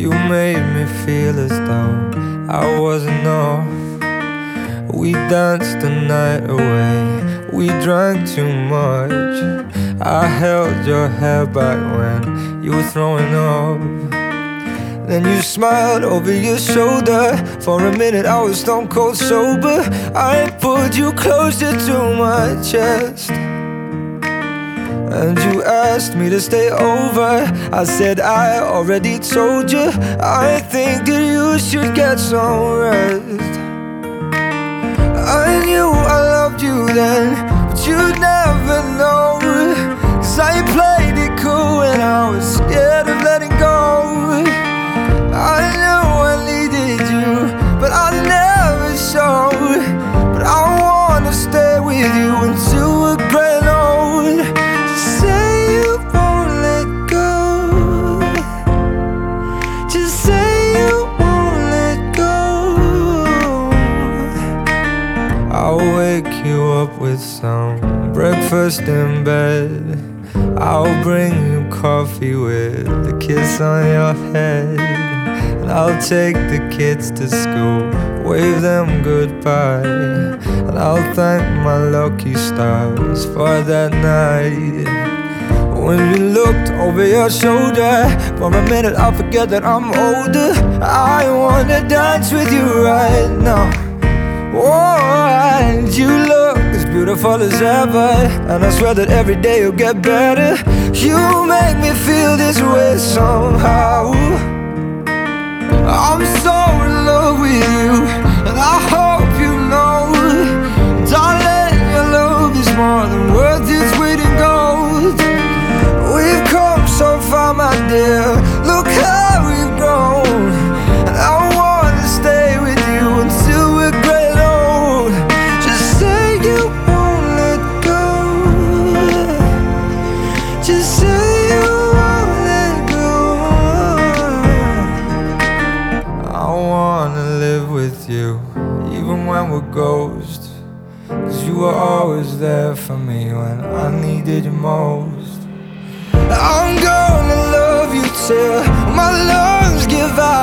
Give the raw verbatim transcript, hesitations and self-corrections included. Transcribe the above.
You made me feel as though I wasn't enough. We danced the night away, we drank too much. I held your hair back when you were throwing up. Then you smiled over your shoulder. For a minute I was stone cold sober. I pulled you closer to my chest, and you asked me to stay over. I said I already told you, I think that you should get some rest. I knew I loved you then, but you'd never know. Cause I played it cool and I was scared of letting go. I knew I needed you, but I never showed. But I wanna stay with you until we're growing old. Just say you won't let go. Just say you won't let go. I'll wake you up with some breakfast in bed. I'll bring you coffee with a kiss on your head. And I'll take the kids to school, wave them goodbye. And I'll thank my lucky stars for that night. When you looked over your shoulder, for a minute I forget that I'm older. I wanna dance with you right now. Oh, and you look as beautiful as ever, and I swear that every day you'll get better. You make me feel this way somehow. I'm so in love with you, and I hope you know, darling, your love is more than worth its weight in gold. We've come so far, my dear, look how we've grown. And I wanna stay with you until we're great old. Just say you won't let go. Just say you won't let go. I wanna live with you, even when we're ghosts. Cause you were always there for me when I needed you most. I'm gonna love you till my lungs give out.